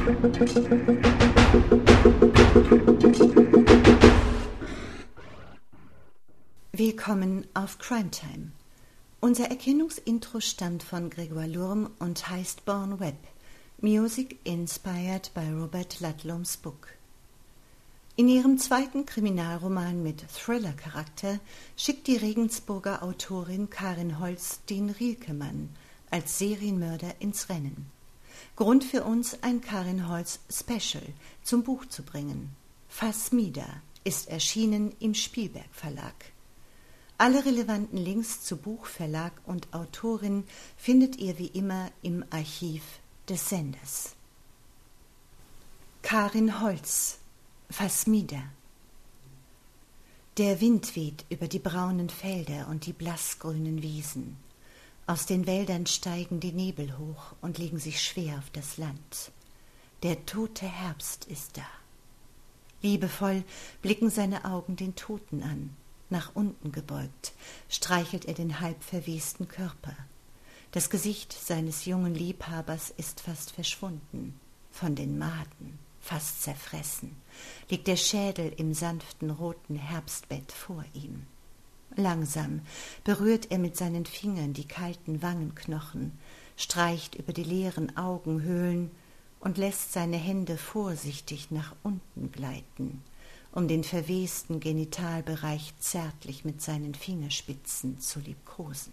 Willkommen auf Crime Time. Unser Erkennungsintro stammt von Grégoire Lurm und heißt Born Web, Music inspired by Robert Ludlums book. In ihrem zweiten Kriminalroman mit Thriller-Charakter schickt die Regensburger Autorin Karin Holz den Rielkemann als Serienmörder ins Rennen. Grund für uns, ein Karin Holz Special zum Buch zu bringen. Phasmida ist erschienen im Spielberg Verlag. Alle relevanten Links zu Buch, Verlag und Autorin findet ihr wie immer im Archiv des Senders. Karin Holz, Phasmida. Der Wind weht über die braunen Felder und die blassgrünen Wiesen. Aus den Wäldern steigen die Nebel hoch und legen sich schwer auf das Land. Der tote Herbst ist da. Liebevoll blicken seine Augen den Toten an. Nach unten gebeugt streichelt er den halb verwesten Körper. Das Gesicht seines jungen Liebhabers ist fast verschwunden. Von den Maden, fast zerfressen, liegt der Schädel im sanften roten Herbstbett vor ihm. Langsam berührt er mit seinen Fingern die kalten Wangenknochen, streicht über die leeren Augenhöhlen und lässt seine Hände vorsichtig nach unten gleiten, um den verwesten Genitalbereich zärtlich mit seinen Fingerspitzen zu liebkosen.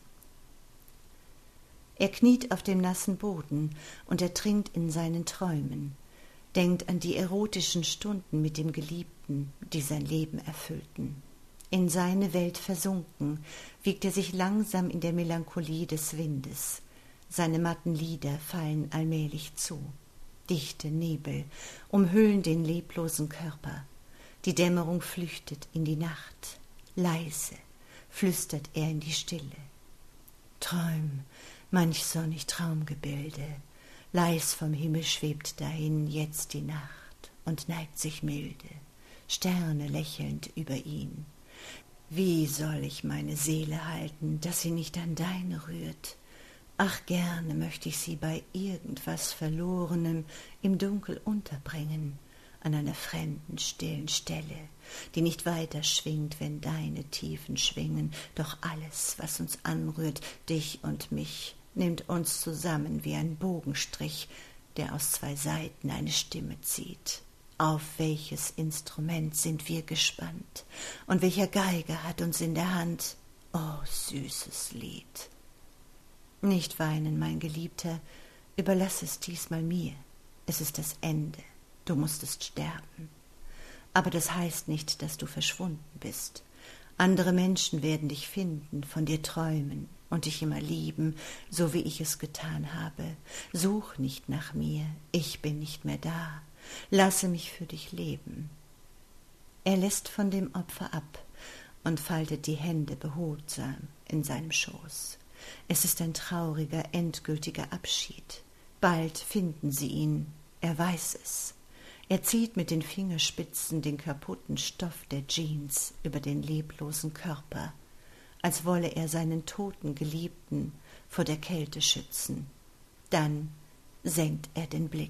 Er kniet auf dem nassen Boden und ertrinkt in seinen Träumen, denkt an die erotischen Stunden mit dem Geliebten, die sein Leben erfüllten. In seine Welt versunken, wiegt er sich langsam in der Melancholie des Windes. Seine matten Lider fallen allmählich zu. Dichte Nebel umhüllen den leblosen Körper. Die Dämmerung flüchtet in die Nacht. Leise flüstert er in die Stille. Träum, manch sonnig Traumgebilde, leis vom Himmel schwebt dahin jetzt die Nacht und neigt sich milde, Sterne lächelnd über ihn. Wie soll ich meine Seele halten, dass sie nicht an deine rührt? Ach, gerne möchte ich sie bei irgendwas Verlorenem im Dunkel unterbringen, an einer fremden, stillen Stelle, die nicht weiter schwingt, wenn deine Tiefen schwingen. Doch alles, was uns anrührt, dich und mich, nimmt uns zusammen wie ein Bogenstrich, der aus zwei Seiten eine Stimme zieht. Auf welches Instrument sind wir gespannt? Und welcher Geiger hat uns in der Hand? Oh, süßes Lied! Nicht weinen, mein Geliebter, überlass es diesmal mir. Es ist das Ende. Du musstest sterben. Aber das heißt nicht, dass du verschwunden bist. Andere Menschen werden dich finden, von dir träumen und dich immer lieben, so wie ich es getan habe. Such nicht nach mir, ich bin nicht mehr da. Lasse mich für dich leben. Er lässt von dem Opfer ab und faltet die Hände behutsam in seinem Schoß. Es ist ein trauriger, endgültiger Abschied. Bald finden sie ihn, er weiß es. Er zieht mit den Fingerspitzen den kaputten Stoff der Jeans über den leblosen Körper, als wolle er seinen toten Geliebten vor der Kälte schützen. Dann senkt er den Blick.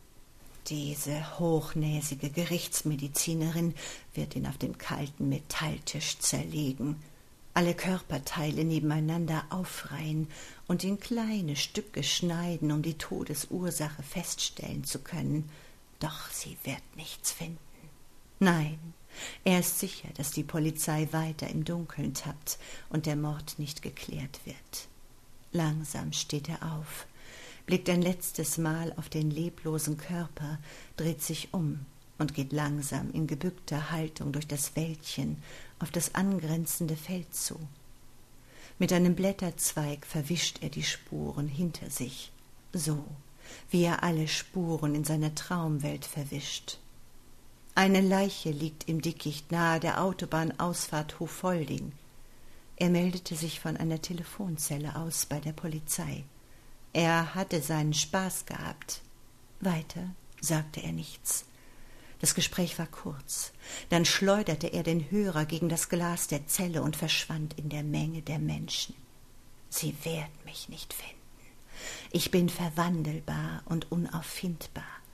Diese hochnäsige Gerichtsmedizinerin wird ihn auf dem kalten Metalltisch zerlegen, alle Körperteile nebeneinander aufreihen und in kleine Stücke schneiden, um die Todesursache feststellen zu können. Doch sie wird nichts finden. Nein, er ist sicher, dass die Polizei weiter im Dunkeln tappt und der Mord nicht geklärt wird. Langsam steht er auf, blickt ein letztes Mal auf den leblosen Körper, dreht sich um und geht langsam in gebückter Haltung durch das Wäldchen auf das angrenzende Feld zu. Mit einem Blätterzweig verwischt er die Spuren hinter sich, so wie er alle Spuren in seiner Traumwelt verwischt. Eine Leiche liegt im Dickicht nahe der Autobahnausfahrt Hofolding. Er meldete sich von einer Telefonzelle aus bei der Polizei. Er hatte seinen Spaß gehabt. Weiter sagte er nichts. Das Gespräch war kurz. Dann schleuderte er den Hörer gegen das Glas der Zelle und verschwand in der Menge der Menschen. Sie werden mich nicht finden. Ich bin verwandelbar und unauffindbar.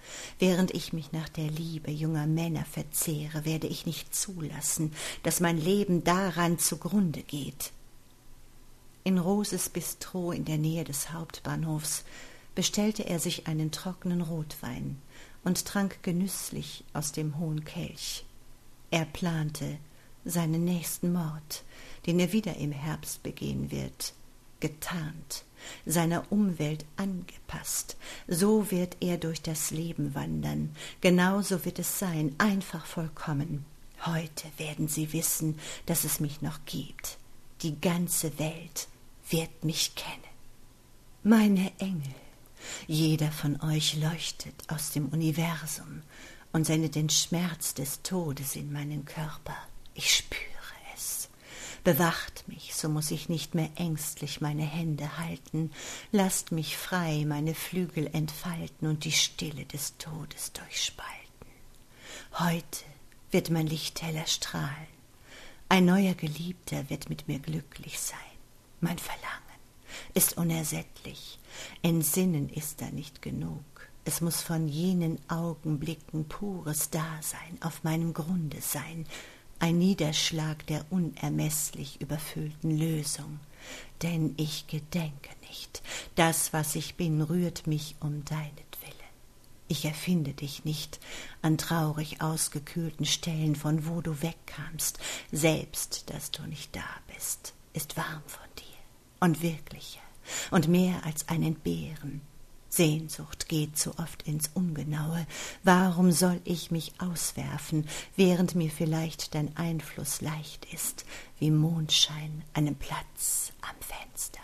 Während ich mich nach der Liebe junger Männer verzehre, werde ich nicht zulassen, dass mein Leben daran zugrunde geht. In Roses Bistro in der Nähe des Hauptbahnhofs bestellte er sich einen trockenen Rotwein und trank genüsslich aus dem hohen Kelch. Er plante seinen nächsten Mord, den er wieder im Herbst begehen wird, getarnt, seiner Umwelt angepasst. So wird er durch das Leben wandern, genauso wird es sein, einfach vollkommen. Heute werden sie wissen, dass es mich noch gibt. Die ganze Welt wird mich kennen. Meine Engel, jeder von euch leuchtet aus dem Universum und sendet den Schmerz des Todes in meinen Körper. Ich spüre es. Bewacht mich, so muss ich nicht mehr ängstlich meine Hände halten. Lasst mich frei meine Flügel entfalten und die Stille des Todes durchspalten. Heute wird mein Licht heller strahlen. Ein neuer Geliebter wird mit mir glücklich sein. Mein Verlangen ist unersättlich. Entsinnen ist da nicht genug. Es muß von jenen Augenblicken pures Dasein auf meinem Grunde sein, ein Niederschlag der unermeßlich überfüllten Lösung. Denn ich gedenke nicht, das, was ich bin, rührt mich um deinetwillen. Ich erfinde dich nicht an traurig ausgekühlten Stellen, von wo du wegkamst. Selbst, dass du nicht da bist, ist warm von dir und wirklicher und mehr als ein Entbehren. Sehnsucht geht so oft ins Ungenaue. Warum soll ich mich auswerfen, während mir vielleicht dein Einfluss leicht ist, wie Mondschein einen Platz am Fenster?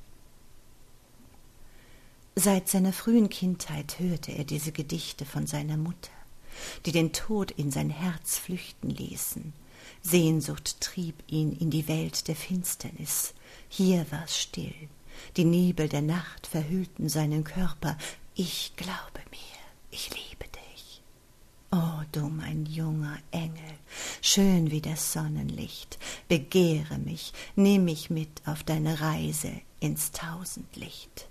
Seit seiner frühen Kindheit hörte er diese Gedichte von seiner Mutter, die den Tod in sein Herz flüchten ließen. Sehnsucht trieb ihn in die Welt der Finsternis. Hier war's still. Die Nebel der Nacht verhüllten seinen Körper. Ich glaube mir, ich liebe dich. Oh, du mein junger Engel, schön wie das Sonnenlicht, begehre mich, nimm mich mit auf deine Reise ins Tausendlicht.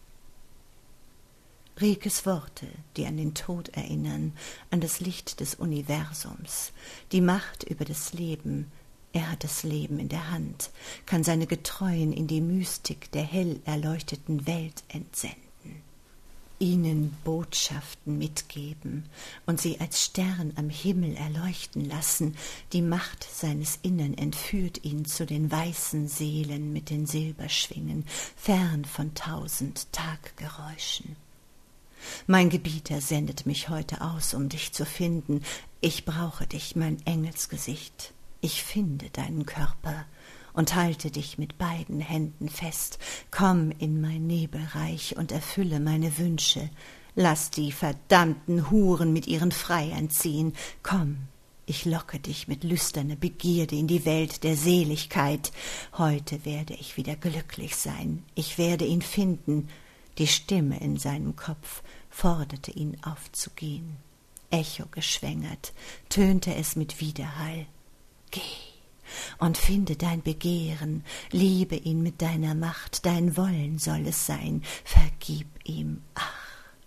Riekes Worte, die an den Tod erinnern, an das Licht des Universums, die Macht über das Leben. Er hat das Leben in der Hand, kann seine Getreuen in die Mystik der hell erleuchteten Welt entsenden, ihnen Botschaften mitgeben und sie als Stern am Himmel erleuchten lassen. Die Macht seines Innern entführt ihn zu den weißen Seelen mit den Silberschwingen, fern von 1000 Taggeräuschen. Mein Gebieter sendet mich heute aus, um dich zu finden. Ich brauche dich, mein Engelsgesicht. Ich finde deinen Körper und halte dich mit beiden Händen fest. Komm in mein Nebelreich und erfülle meine Wünsche. Lass die verdammten Huren mit ihren Freiern ziehen. Komm, ich locke dich mit lüsterner Begierde in die Welt der Seligkeit. Heute werde ich wieder glücklich sein. Ich werde ihn finden. Die Stimme in seinem Kopf forderte ihn aufzugehen. Echogeschwängert tönte es mit Widerhall. Geh und finde dein Begehren, liebe ihn mit deiner Macht, dein Wollen soll es sein, vergib ihm, ach.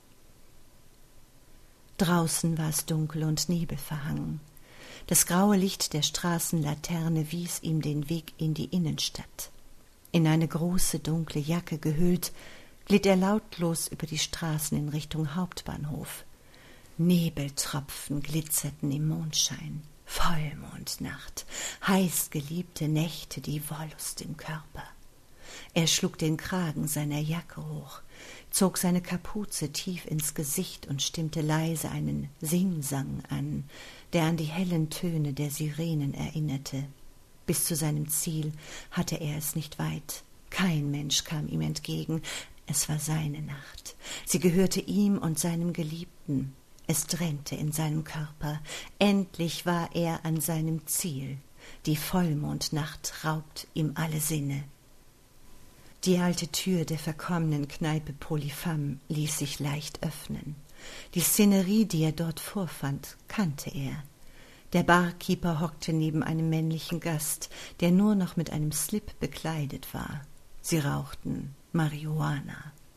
Draußen war es dunkel und nebelverhangen. Das graue Licht der Straßenlaterne wies ihm den Weg in die Innenstadt. In eine große, dunkle Jacke gehüllt, glitt er lautlos über die Straßen in Richtung Hauptbahnhof. Nebeltropfen glitzerten im Mondschein. Vollmondnacht, heißgeliebte Nächte, die Wollust im Körper. Er schlug den Kragen seiner Jacke hoch, zog seine Kapuze tief ins Gesicht und stimmte leise einen Singsang an, der an die hellen Töne der Sirenen erinnerte. Bis zu seinem Ziel hatte er es nicht weit. Kein Mensch kam ihm entgegen. Es war seine Nacht. Sie gehörte ihm und seinem Geliebten. Es drängte in seinem Körper. Endlich war er an seinem Ziel. Die Vollmondnacht raubt ihm alle Sinne. Die alte Tür der verkommenen Kneipe Polypham ließ sich leicht öffnen. Die Szenerie, die er dort vorfand, kannte er. Der Barkeeper hockte neben einem männlichen Gast, der nur noch mit einem Slip bekleidet war. Sie rauchten Marihuana.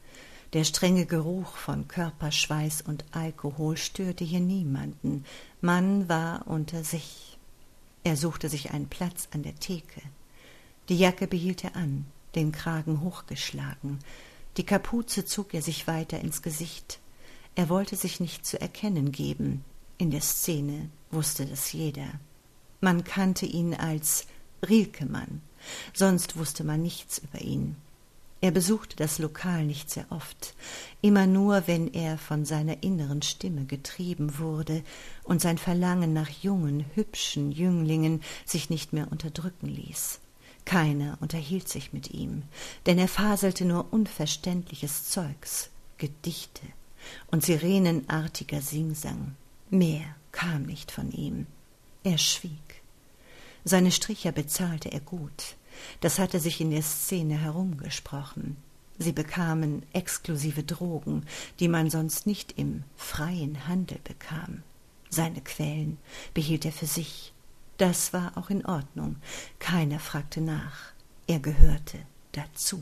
Der strenge Geruch von Körperschweiß und Alkohol störte hier niemanden. Man war unter sich. Er suchte sich einen Platz an der Theke. Die Jacke behielt er an, den Kragen hochgeschlagen. Die Kapuze zog er sich weiter ins Gesicht. Er wollte sich nicht zu erkennen geben. In der Szene wusste das jeder. Man kannte ihn als Rilkemann, sonst wusste man nichts über ihn. Er besuchte das Lokal nicht sehr oft, immer nur, wenn er von seiner inneren Stimme getrieben wurde und sein Verlangen nach jungen, hübschen Jünglingen sich nicht mehr unterdrücken ließ. Keiner unterhielt sich mit ihm, denn er faselte nur unverständliches Zeugs, Gedichte und sirenenartiger Singsang. Mehr kam nicht von ihm. Er schwieg. Seine Stricher bezahlte er gut. Das hatte sich in der Szene herumgesprochen. Sie bekamen exklusive Drogen, die man sonst nicht im freien Handel bekam. Seine Quellen behielt er für sich. Das war auch in Ordnung. Keiner fragte nach. Er gehörte dazu.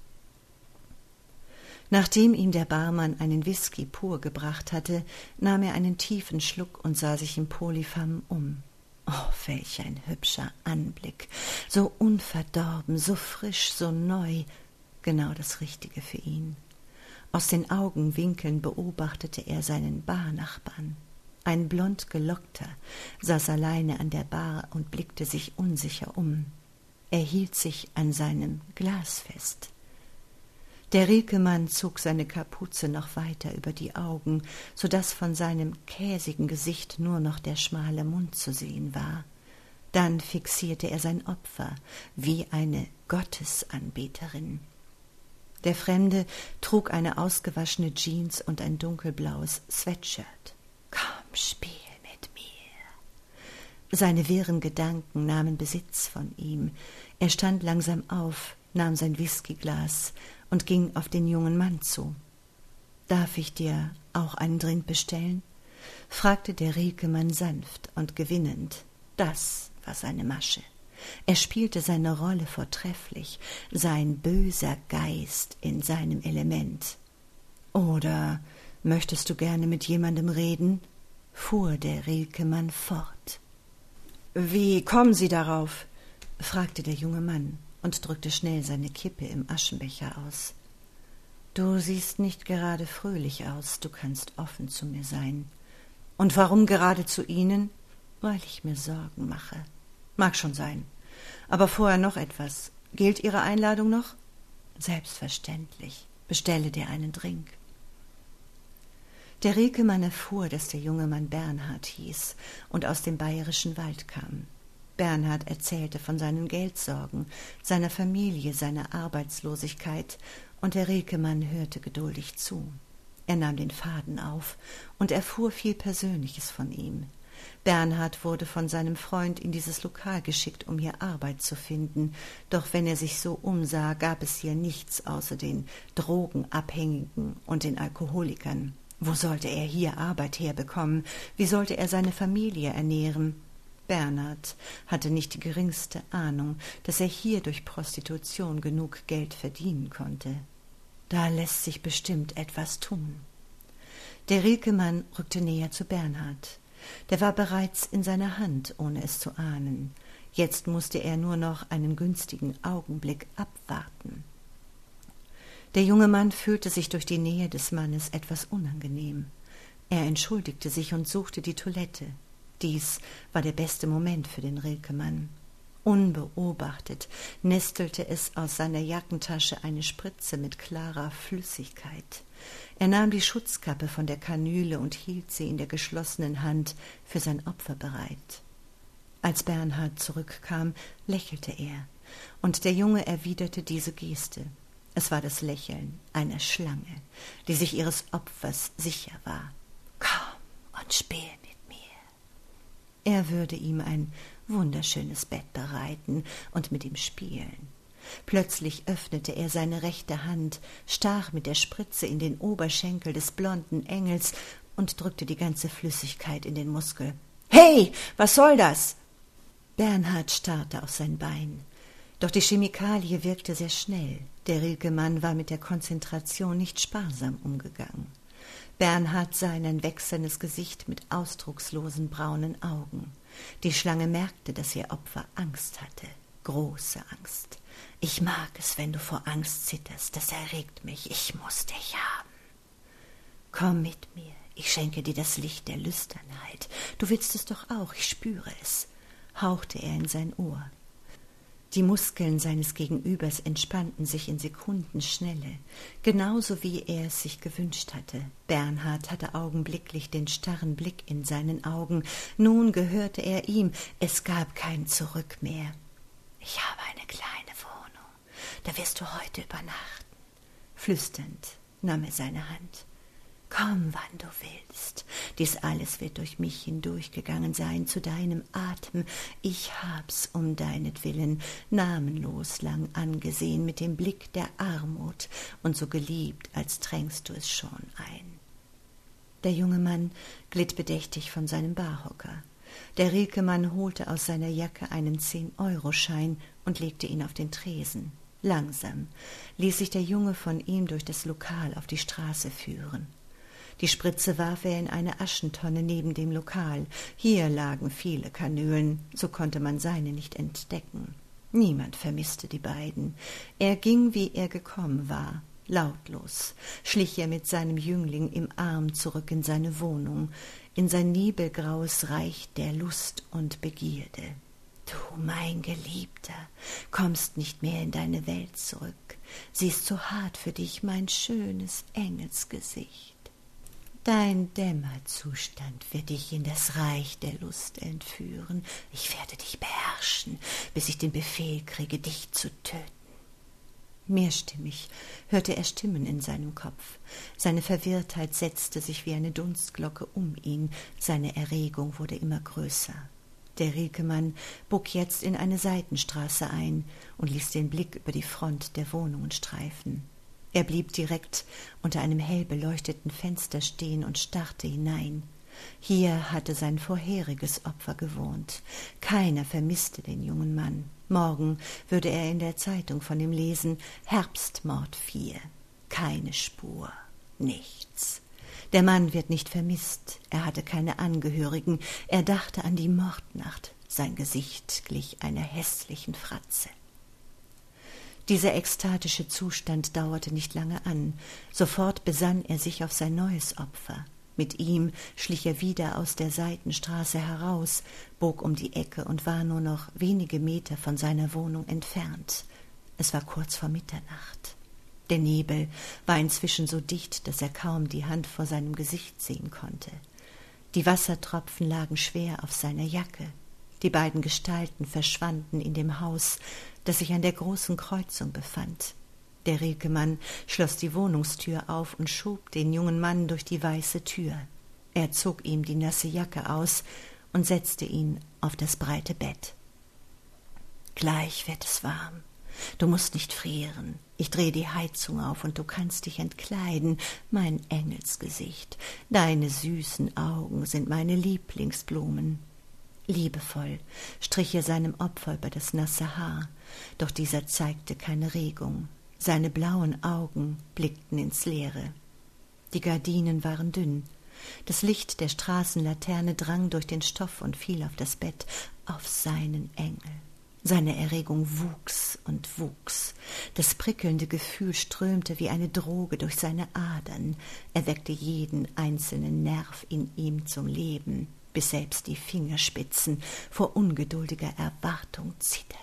Nachdem ihm der Barmann einen Whisky pur gebracht hatte, nahm er einen tiefen Schluck und sah sich im Polypham um. Oh, welch ein hübscher Anblick, so unverdorben, so frisch, so neu, genau das Richtige für ihn. Aus den Augenwinkeln beobachtete er seinen Barnachbarn. Ein blond gelockter saß alleine an der Bar und blickte sich unsicher um. Er hielt sich an seinem Glas fest. Der Rilkemann zog seine Kapuze noch weiter über die Augen, so daß von seinem käsigen Gesicht nur noch der schmale Mund zu sehen war. Dann fixierte er sein Opfer wie eine Gottesanbeterin. Der Fremde trug eine ausgewaschene Jeans und ein dunkelblaues Sweatshirt. »Komm, spiel mit mir!« Seine wirren Gedanken nahmen Besitz von ihm. Er stand langsam auf, nahm sein Whiskyglas und ging auf den jungen Mann zu. »Darf ich dir auch einen Drink bestellen?« fragte der Rilkemann sanft und gewinnend. Das war seine Masche. Er spielte seine Rolle vortrefflich, sein böser Geist in seinem Element. »Oder möchtest du gerne mit jemandem reden?« fuhr der Rilkemann fort. »Wie kommen Sie darauf?« fragte der junge Mann und drückte schnell seine Kippe im Aschenbecher aus. »Du siehst nicht gerade fröhlich aus, du kannst offen zu mir sein.« »Und warum gerade zu Ihnen?« »Weil ich mir Sorgen mache.« »Mag schon sein. Aber vorher noch etwas. Gilt Ihre Einladung noch?« »Selbstverständlich. Bestelle dir einen Drink.« Der Rilkemann erfuhr, dass der junge Mann Bernhard hieß und aus dem bayerischen Wald kam. Bernhard erzählte von seinen Geldsorgen, seiner Familie, seiner Arbeitslosigkeit, und der Rilkemann hörte geduldig zu. Er nahm den Faden auf und erfuhr viel Persönliches von ihm. Bernhard wurde von seinem Freund in dieses Lokal geschickt, um hier Arbeit zu finden, doch wenn er sich so umsah, gab es hier nichts außer den Drogenabhängigen und den Alkoholikern. Wo sollte er hier Arbeit herbekommen? Wie sollte er seine Familie ernähren? Bernhard hatte nicht die geringste Ahnung, dass er hier durch Prostitution genug Geld verdienen konnte. Da lässt sich bestimmt etwas tun. Der Rilkemann rückte näher zu Bernhard. Der war bereits in seiner Hand, ohne es zu ahnen. Jetzt musste er nur noch einen günstigen Augenblick abwarten. Der junge Mann fühlte sich durch die Nähe des Mannes etwas unangenehm. Er entschuldigte sich und suchte die Toilette. Dies war der beste Moment für den Rilkemann. Unbeobachtet nestelte es aus seiner Jackentasche eine Spritze mit klarer Flüssigkeit. Er nahm die Schutzkappe von der Kanüle und hielt sie in der geschlossenen Hand für sein Opfer bereit. Als Bernhard zurückkam, lächelte er, und der Junge erwiderte diese Geste. Es war das Lächeln einer Schlange, die sich ihres Opfers sicher war. »Komm und spiel mit mir.« Er würde ihm ein wunderschönes Bett bereiten und mit ihm spielen. Plötzlich öffnete er seine rechte Hand, stach mit der Spritze in den Oberschenkel des blonden Engels und drückte die ganze Flüssigkeit in den Muskel. »Hey, was soll das?« Bernhard starrte auf sein Bein. Doch die Chemikalie wirkte sehr schnell. Der Rilke-Mann war mit der Konzentration nicht sparsam umgegangen. Bernhard sah in ein wechselndes Gesicht mit ausdruckslosen braunen Augen. Die Schlange merkte, dass ihr Opfer Angst hatte, große Angst. »Ich mag es, wenn du vor Angst zitterst, das erregt mich, ich muß dich haben. Komm mit mir, ich schenke dir das Licht der Lüsternheit. Du willst es doch auch, ich spüre es«, hauchte er in sein Ohr. Die Muskeln seines Gegenübers entspannten sich in Sekundenschnelle, genauso wie er es sich gewünscht hatte. Bernhard hatte augenblicklich den starren Blick in seinen Augen. Nun gehörte er ihm, es gab kein Zurück mehr. »Ich habe eine kleine Wohnung, da wirst du heute übernachten.« Flüsternd nahm er seine Hand. »Komm, wann du willst. Dies alles wird durch mich hindurchgegangen sein, zu deinem Atem. Ich hab's um deinetwillen namenlos lang angesehen, mit dem Blick der Armut und so geliebt, als tränkst du es schon ein.« Der junge Mann glitt bedächtig von seinem Barhocker. Der Rilke-Mann holte aus seiner Jacke einen 10-Euro-Schein und legte ihn auf den Tresen. Langsam ließ sich der Junge von ihm durch das Lokal auf die Straße führen. Die Spritze warf er in eine Aschentonne neben dem Lokal. Hier lagen viele Kanülen, so konnte man seine nicht entdecken. Niemand vermisste die beiden. Er ging, wie er gekommen war. Lautlos schlich er mit seinem Jüngling im Arm zurück in seine Wohnung, in sein nebelgraues Reich der Lust und Begierde. »Du, mein Geliebter, kommst nicht mehr in deine Welt zurück. Sie ist zu hart für dich, mein schönes Engelsgesicht. Dein Dämmerzustand wird dich in das Reich der Lust entführen. Ich werde dich beherrschen, bis ich den Befehl kriege, dich zu töten.« Mehrstimmig hörte er Stimmen in seinem Kopf. Seine Verwirrtheit setzte sich wie eine Dunstglocke um ihn. Seine Erregung wurde immer größer. Der Rilke-Mann bog jetzt in eine Seitenstraße ein und ließ den Blick über die Front der Wohnungen streifen. Er blieb direkt unter einem hell beleuchteten Fenster stehen und starrte hinein. Hier hatte sein vorheriges Opfer gewohnt. Keiner vermisste den jungen Mann. Morgen würde er in der Zeitung von ihm lesen: Herbstmord 4. Keine Spur, nichts. Der Mann wird nicht vermisst. Er hatte keine Angehörigen. Er dachte an die Mordnacht. Sein Gesicht glich einer hässlichen Fratze. Dieser ekstatische Zustand dauerte nicht lange an. Sofort besann er sich auf sein neues Opfer. Mit ihm schlich er wieder aus der Seitenstraße heraus, bog um die Ecke und war nur noch wenige Meter von seiner Wohnung entfernt. Es war kurz vor Mitternacht. Der Nebel war inzwischen so dicht, dass er kaum die Hand vor seinem Gesicht sehen konnte. Die Wassertropfen lagen schwer auf seiner Jacke. Die beiden Gestalten verschwanden in dem Haus, das sich an der großen Kreuzung befand. Der Rilke-Mann schloss die Wohnungstür auf und schob den jungen Mann durch die weiße Tür. Er zog ihm die nasse Jacke aus und setzte ihn auf das breite Bett. »Gleich wird es warm. Du musst nicht frieren. Ich drehe die Heizung auf und du kannst dich entkleiden, mein Engelsgesicht. Deine süßen Augen sind meine Lieblingsblumen.« Liebevoll strich er seinem Opfer über das nasse Haar, doch dieser zeigte keine Regung. Seine blauen Augen blickten ins Leere. Die Gardinen waren dünn. Das Licht der Straßenlaterne drang durch den Stoff und fiel auf das Bett, auf seinen Engel. Seine Erregung wuchs und wuchs. Das prickelnde Gefühl strömte wie eine Droge durch seine Adern. Er weckte jeden einzelnen Nerv in ihm zum Leben, bis selbst die Fingerspitzen vor ungeduldiger Erwartung zitterten.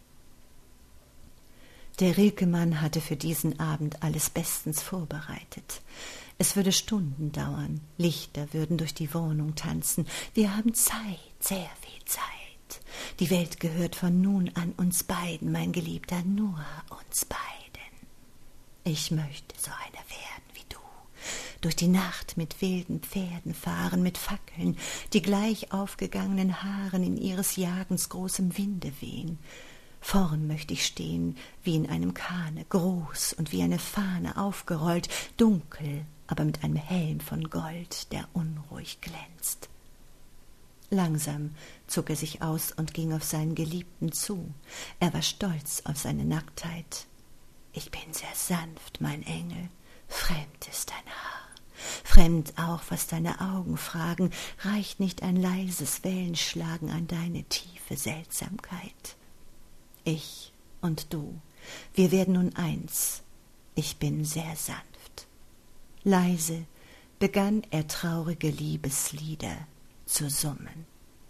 Der Rilke-Mann hatte für diesen Abend alles bestens vorbereitet. Es würde Stunden dauern, Lichter würden durch die Wohnung tanzen. Wir haben Zeit, sehr viel Zeit. Die Welt gehört von nun an uns beiden, mein Geliebter, nur uns beiden. Ich möchte so einer werden wie du, durch die Nacht mit wilden Pferden fahren, mit Fackeln, die gleich aufgegangenen Haaren in ihres Jagens großem Winde wehen. Vorn möchte ich stehen, wie in einem Kahne, groß und wie eine Fahne aufgerollt, dunkel, aber mit einem Helm von Gold, der unruhig glänzt. Langsam zog er sich aus und ging auf seinen Geliebten zu. Er war stolz auf seine Nacktheit. »Ich bin sehr sanft, mein Engel. Fremd ist dein Haar. Fremd auch, was deine Augen fragen. Reicht nicht ein leises Wellenschlagen an deine tiefe Seltsamkeit. Ich und du, wir werden nun eins. Ich bin sehr sanft.« Leise begann er traurige Liebeslieder zu summen.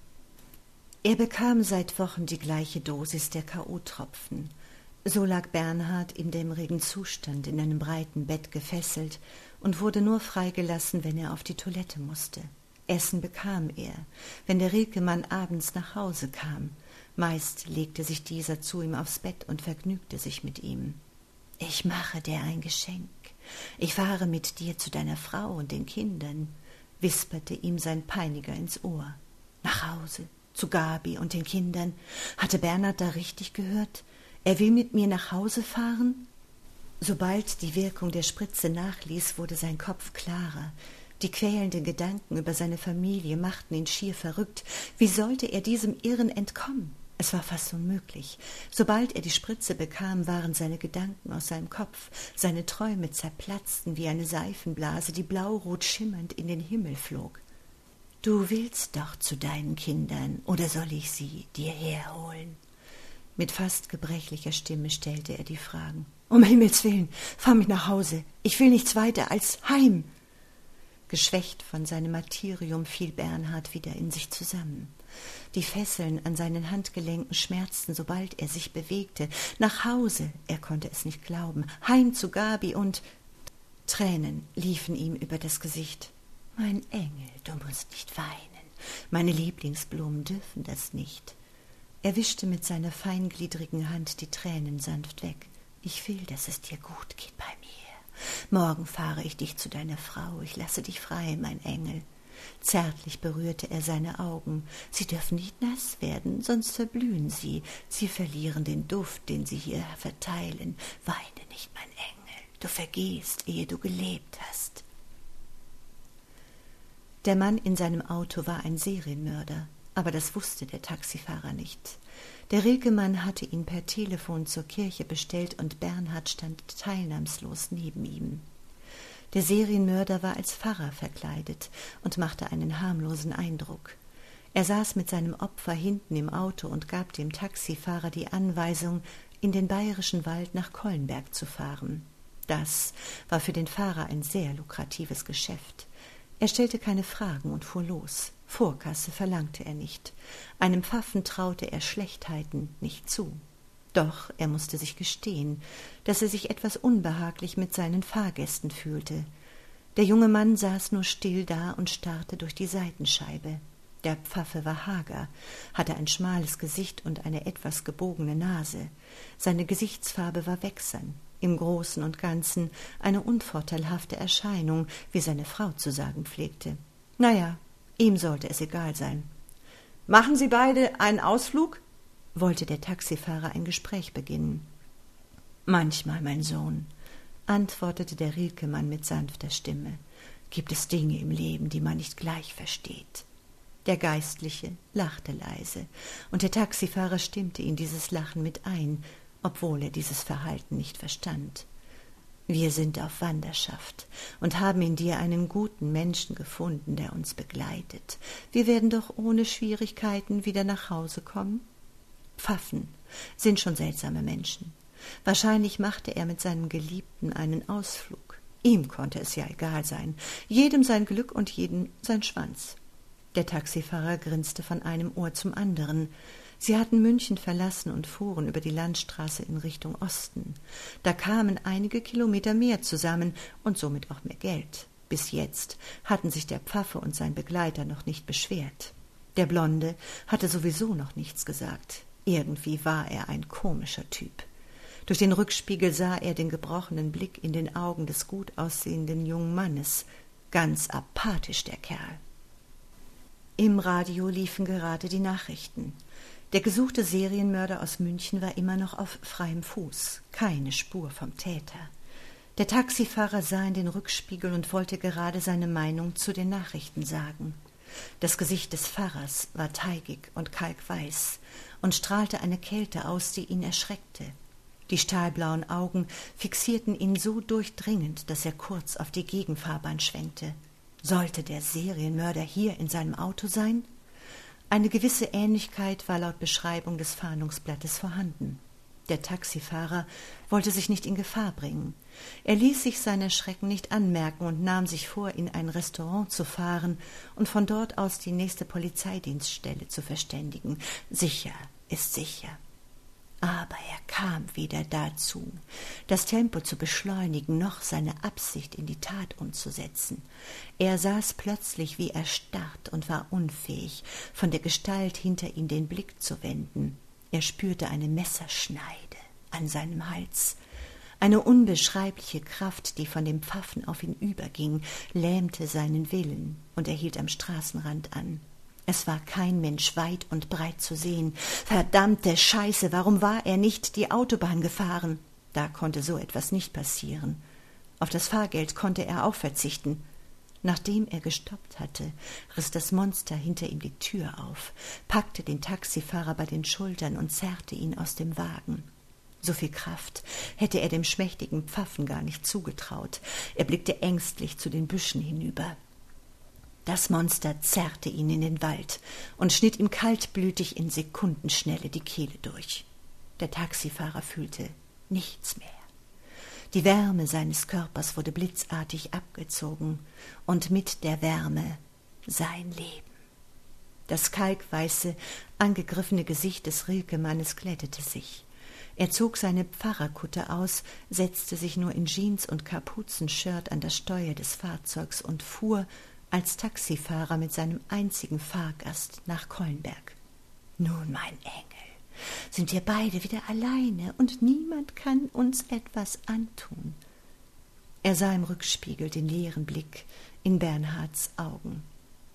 Er bekam seit Wochen die gleiche Dosis der K.O.-Tropfen. So lag Bernhard in dämmerigen Zustand in einem breiten Bett gefesselt und wurde nur freigelassen, wenn er auf die Toilette musste. Essen bekam er, wenn der Rilkemann abends nach Hause kam. Meist legte sich dieser zu ihm aufs Bett und vergnügte sich mit ihm. »Ich mache dir ein Geschenk. Ich fahre mit dir zu deiner Frau und den Kindern«, wisperte ihm sein Peiniger ins Ohr. Nach Hause, zu Gabi und den Kindern. Hatte Bernhard da richtig gehört? Er will mit mir nach Hause fahren? Sobald die Wirkung der Spritze nachließ, wurde sein Kopf klarer. Die quälenden Gedanken über seine Familie machten ihn schier verrückt. Wie sollte er diesem Irren entkommen? Es war fast unmöglich. Sobald er die Spritze bekam, waren seine Gedanken aus seinem Kopf. Seine Träume zerplatzten wie eine Seifenblase, die blaurot schimmernd in den Himmel flog. »Du willst doch zu deinen Kindern, oder soll ich sie dir herholen?« Mit fast gebrechlicher Stimme stellte er die Fragen. »Um Himmels willen, fahr mich nach Hause. Ich will nichts weiter als heim.« Geschwächt von seinem Martyrium fiel Bernhard wieder in sich zusammen. Die Fesseln an seinen Handgelenken schmerzten, sobald er sich bewegte. Nach Hause, er konnte es nicht glauben, heim zu Gabi und Tränen liefen ihm über das Gesicht. »Mein Engel, du musst nicht weinen. Meine Lieblingsblumen dürfen das nicht.« Er wischte mit seiner feingliedrigen Hand die Tränen sanft weg. »Ich will, dass es dir gut geht bei mir. Morgen fahre ich dich zu deiner Frau. Ich lasse dich frei, mein Engel.« Zärtlich berührte er seine Augen. »Sie dürfen nicht nass werden, sonst verblühen sie. Sie verlieren den Duft, den sie hier verteilen. Weine nicht, mein Engel. Du vergehst, ehe du gelebt hast.« Der Mann in seinem Auto war ein Serienmörder, aber das wusste der Taxifahrer nicht. Der Rilkemann hatte ihn per Telefon zur Kirche bestellt und Bernhard stand teilnahmslos neben ihm. Der Serienmörder war als Pfarrer verkleidet und machte einen harmlosen Eindruck. Er saß mit seinem Opfer hinten im Auto und gab dem Taxifahrer die Anweisung, in den bayerischen Wald nach Kollenberg zu fahren. Das war für den Fahrer ein sehr lukratives Geschäft. Er stellte keine Fragen und fuhr los. Vorkasse verlangte er nicht. Einem Pfaffen traute er Schlechtheiten nicht zu. Doch er musste sich gestehen, dass er sich etwas unbehaglich mit seinen Fahrgästen fühlte. Der junge Mann saß nur still da und starrte durch die Seitenscheibe. Der Pfaffe war hager, hatte ein schmales Gesicht und eine etwas gebogene Nase. Seine Gesichtsfarbe war wächsern, im Großen und Ganzen eine unvorteilhafte Erscheinung, wie seine Frau zu sagen pflegte. Naja, ihm sollte es egal sein. »Machen Sie beide einen Ausflug?« wollte der Taxifahrer ein Gespräch beginnen. »Manchmal, mein Sohn«, antwortete der Rilkemann mit sanfter Stimme, »gibt es Dinge im Leben, die man nicht gleich versteht.« Der Geistliche lachte leise, und der Taxifahrer stimmte in dieses Lachen mit ein, obwohl er dieses Verhalten nicht verstand. »Wir sind auf Wanderschaft und haben in dir einen guten Menschen gefunden, der uns begleitet. Wir werden doch ohne Schwierigkeiten wieder nach Hause kommen?« Pfaffen sind schon seltsame Menschen. Wahrscheinlich machte er mit seinem Geliebten einen Ausflug. Ihm konnte es ja egal sein. Jedem sein Glück und jedem sein Schwanz. Der Taxifahrer grinste von einem Ohr zum anderen. Sie hatten München verlassen und fuhren über die Landstraße in Richtung Osten. Da kamen einige Kilometer mehr zusammen und somit auch mehr Geld. Bis jetzt hatten sich der Pfaffe und sein Begleiter noch nicht beschwert. Der Blonde hatte sowieso noch nichts gesagt. Irgendwie war er ein komischer Typ. Durch den Rückspiegel sah er den gebrochenen Blick in den Augen des gut aussehenden jungen Mannes. Ganz apathisch, der Kerl. Im Radio liefen gerade die Nachrichten. Der gesuchte Serienmörder aus München war immer noch auf freiem Fuß. Keine Spur vom Täter. Der Taxifahrer sah in den Rückspiegel und wollte gerade seine Meinung zu den Nachrichten sagen. Das Gesicht des Pfarrers war teigig und kalkweiß und strahlte eine Kälte aus, die ihn erschreckte. Die stahlblauen Augen fixierten ihn so durchdringend, dass er kurz auf die Gegenfahrbahn schwenkte. Sollte der Serienmörder hier in seinem Auto sein? Eine gewisse Ähnlichkeit war laut Beschreibung des Fahndungsblattes vorhanden. Der Taxifahrer wollte sich nicht in Gefahr bringen. Er ließ sich seiner Schrecken nicht anmerken und nahm sich vor, in ein Restaurant zu fahren und von dort aus die nächste Polizeidienststelle zu verständigen. Sicher ist sicher. Aber er kam weder dazu, das Tempo zu beschleunigen, noch seine Absicht in die Tat umzusetzen. Er saß plötzlich wie erstarrt und war unfähig, von der Gestalt hinter ihm den Blick zu wenden. Er spürte eine Messerschneide an seinem Hals. Eine unbeschreibliche Kraft, die von dem Pfaffen auf ihn überging, lähmte seinen Willen, und er hielt am Straßenrand an. Es war kein Mensch weit und breit zu sehen. Verdammte Scheiße, warum war er nicht die Autobahn gefahren? Da konnte so etwas nicht passieren. Auf das Fahrgeld konnte er auch verzichten. Nachdem er gestoppt hatte, riss das Monster hinter ihm die Tür auf, packte den Taxifahrer bei den Schultern und zerrte ihn aus dem Wagen. So viel Kraft hätte er dem schmächtigen Pfaffen gar nicht zugetraut. Er blickte ängstlich zu den Büschen hinüber. Das Monster zerrte ihn in den Wald und schnitt ihm kaltblütig in Sekundenschnelle die Kehle durch. Der Taxifahrer fühlte nichts mehr. Die Wärme seines Körpers wurde blitzartig abgezogen und mit der Wärme sein Leben. Das kalkweiße, angegriffene Gesicht des Rilke-Mannes glättete sich. Er zog seine Pfarrerkutte aus, setzte sich nur in Jeans und Kapuzenshirt an das Steuer des Fahrzeugs und fuhr als Taxifahrer mit seinem einzigen Fahrgast nach Collenberg. »Nun, mein Engel, sind wir beide wieder alleine und niemand kann uns etwas antun.« Er sah im Rückspiegel den leeren Blick in Bernhards Augen.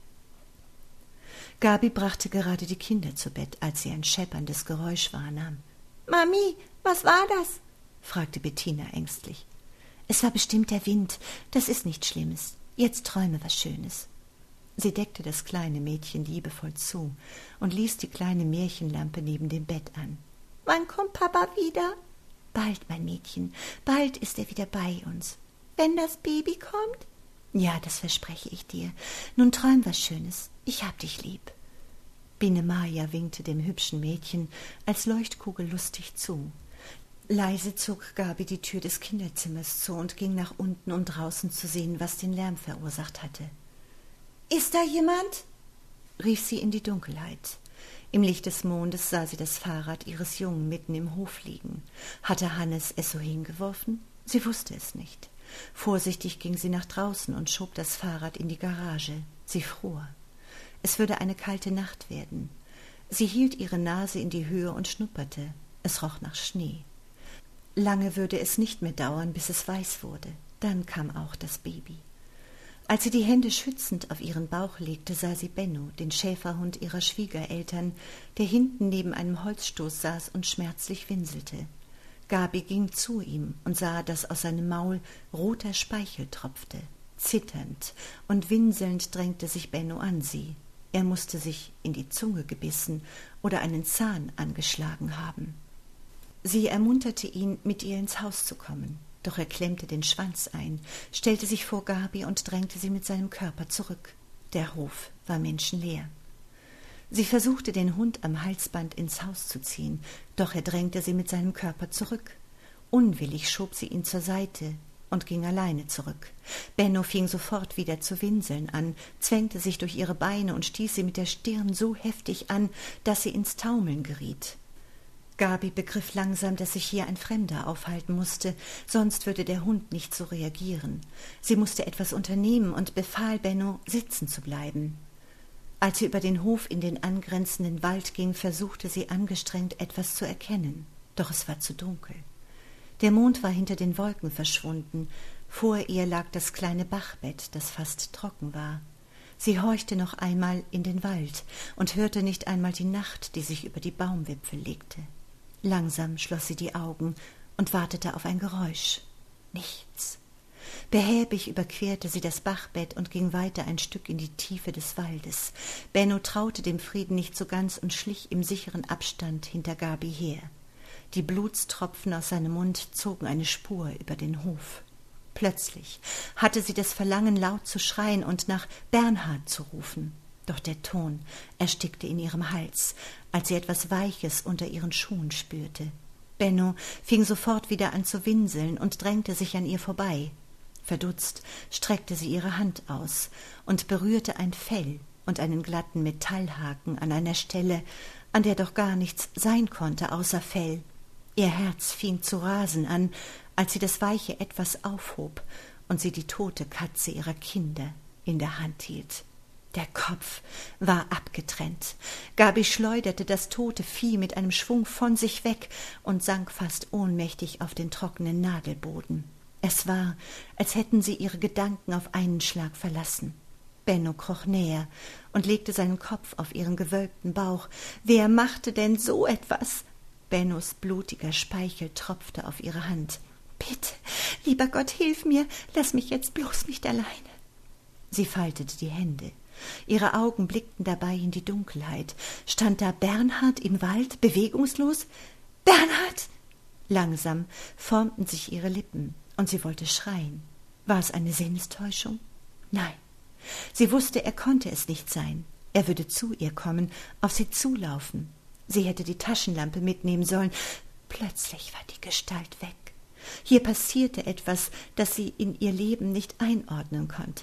Gabi brachte gerade die Kinder zu Bett, als sie ein schepperndes Geräusch wahrnahm. »Mami, was war das?« fragte Bettina ängstlich. »Es war bestimmt der Wind. Das ist nichts Schlimmes. Jetzt träume was Schönes.« Sie deckte das kleine Mädchen liebevoll zu und ließ die kleine Märchenlampe neben dem Bett an. »Wann kommt Papa wieder?« »Bald, mein Mädchen, bald ist er wieder bei uns.« »Wenn das Baby kommt?« »Ja, das verspreche ich dir. Nun träum was Schönes. Ich hab dich lieb.« Biene Maja winkte dem hübschen Mädchen als Leuchtkugel lustig zu. Leise zog Gabi die Tür des Kinderzimmers zu und ging nach unten, um draußen zu sehen, was den Lärm verursacht hatte. »Ist da jemand?« rief sie in die Dunkelheit. Im Licht des Mondes sah sie das Fahrrad ihres Jungen mitten im Hof liegen. Hatte Hannes es so hingeworfen? Sie wusste es nicht. Vorsichtig ging sie nach draußen und schob das Fahrrad in die Garage. Sie fror. Es würde eine kalte Nacht werden. Sie hielt ihre Nase in die Höhe und schnupperte. Es roch nach Schnee. Lange würde es nicht mehr dauern, bis es weiß wurde. Dann kam auch das Baby. Als sie die Hände schützend auf ihren Bauch legte, sah sie Benno, den Schäferhund ihrer Schwiegereltern, der hinten neben einem Holzstoß saß und schmerzlich winselte. Gabi ging zu ihm und sah, dass aus seinem Maul roter Speichel tropfte. Zitternd und winselnd drängte sich Benno an sie. Er musste sich in die Zunge gebissen oder einen Zahn angeschlagen haben. Sie ermunterte ihn, mit ihr ins Haus zu kommen. Doch er klemmte den Schwanz ein, stellte sich vor Gabi und drängte sie mit seinem Körper zurück. Der Hof war menschenleer. Sie versuchte, den Hund am Halsband ins Haus zu ziehen, doch er drängte sie mit seinem Körper zurück. Unwillig schob sie ihn zur Seite und ging alleine zurück. Benno fing sofort wieder zu winseln an, zwängte sich durch ihre Beine und stieß sie mit der Stirn so heftig an, dass sie ins Taumeln geriet. Gabi begriff langsam, dass sich hier ein Fremder aufhalten musste, sonst würde der Hund nicht so reagieren. Sie musste etwas unternehmen und befahl Benno, sitzen zu bleiben. Als sie über den Hof in den angrenzenden Wald ging, versuchte sie angestrengt, etwas zu erkennen. Doch es war zu dunkel. Der Mond war hinter den Wolken verschwunden. Vor ihr lag das kleine Bachbett, das fast trocken war. Sie horchte noch einmal in den Wald und hörte nicht einmal die Nacht, die sich über die Baumwipfel legte. Langsam schloss sie die Augen und wartete auf ein Geräusch. Nichts. Behäbig überquerte sie das Bachbett und ging weiter ein Stück in die Tiefe des Waldes. Benno traute dem Frieden nicht so ganz und schlich im sicheren Abstand hinter Gabi her. Die Blutstropfen aus seinem Mund zogen eine Spur über den Hof. Plötzlich hatte sie das Verlangen, laut zu schreien und nach Bernhard zu rufen. Doch der Ton erstickte in ihrem Hals, als sie etwas Weiches unter ihren Schuhen spürte. Benno fing sofort wieder an zu winseln und drängte sich an ihr vorbei. Verdutzt streckte sie ihre Hand aus und berührte ein Fell und einen glatten Metallhaken an einer Stelle, an der doch gar nichts sein konnte außer Fell. Ihr Herz fing zu rasen an, als sie das weiche Etwas aufhob und sie die tote Katze ihrer Kinder in der Hand hielt. Der Kopf war abgetrennt. Gabi schleuderte das tote Vieh mit einem Schwung von sich weg und sank fast ohnmächtig auf den trockenen Nadelboden. Es war, als hätten sie ihre Gedanken auf einen Schlag verlassen. Benno kroch näher und legte seinen Kopf auf ihren gewölbten Bauch. Wer machte denn so etwas? Bennos blutiger Speichel tropfte auf ihre Hand. »Bitte, lieber Gott, hilf mir, lass mich jetzt bloß nicht alleine.« Sie faltete die Hände. Ihre Augen blickten dabei in die Dunkelheit. Stand da Bernhard im Wald, bewegungslos? »Bernhard!« Langsam formten sich ihre Lippen, und sie wollte schreien. War es eine Sinnestäuschung? Nein. Sie wusste, er konnte es nicht sein. Er würde zu ihr kommen, auf sie zulaufen. Sie hätte die Taschenlampe mitnehmen sollen. Plötzlich war die Gestalt weg. Hier passierte etwas, das sie in ihr Leben nicht einordnen konnte.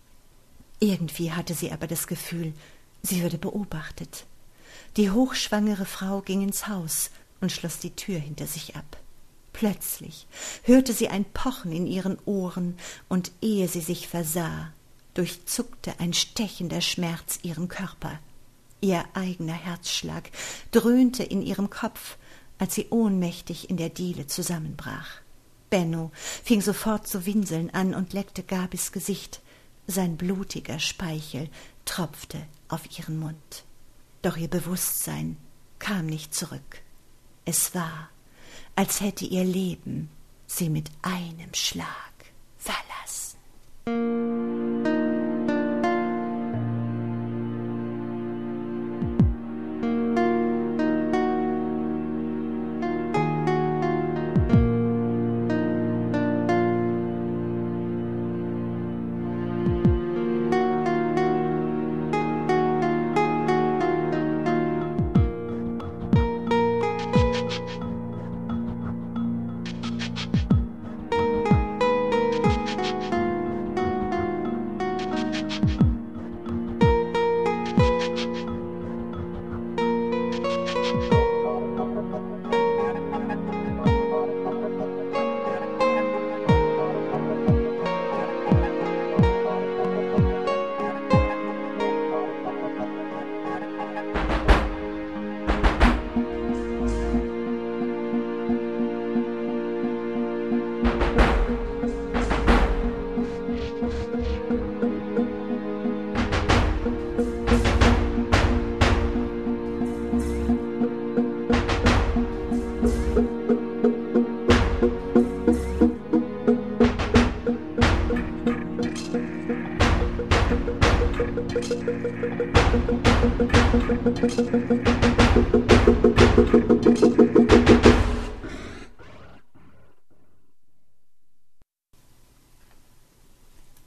Irgendwie hatte sie aber das Gefühl, sie würde beobachtet. Die hochschwangere Frau ging ins Haus und schloss die Tür hinter sich ab. Plötzlich hörte sie ein Pochen in ihren Ohren, und ehe sie sich versah, durchzuckte ein stechender Schmerz ihren Körper. Ihr eigener Herzschlag dröhnte in ihrem Kopf, als sie ohnmächtig in der Diele zusammenbrach. Benno fing sofort zu winseln an und leckte Gabis Gesicht. Sein blutiger Speichel tropfte auf ihren Mund. Doch ihr Bewusstsein kam nicht zurück. Es war, als hätte ihr Leben sie mit einem Schlag verlassen.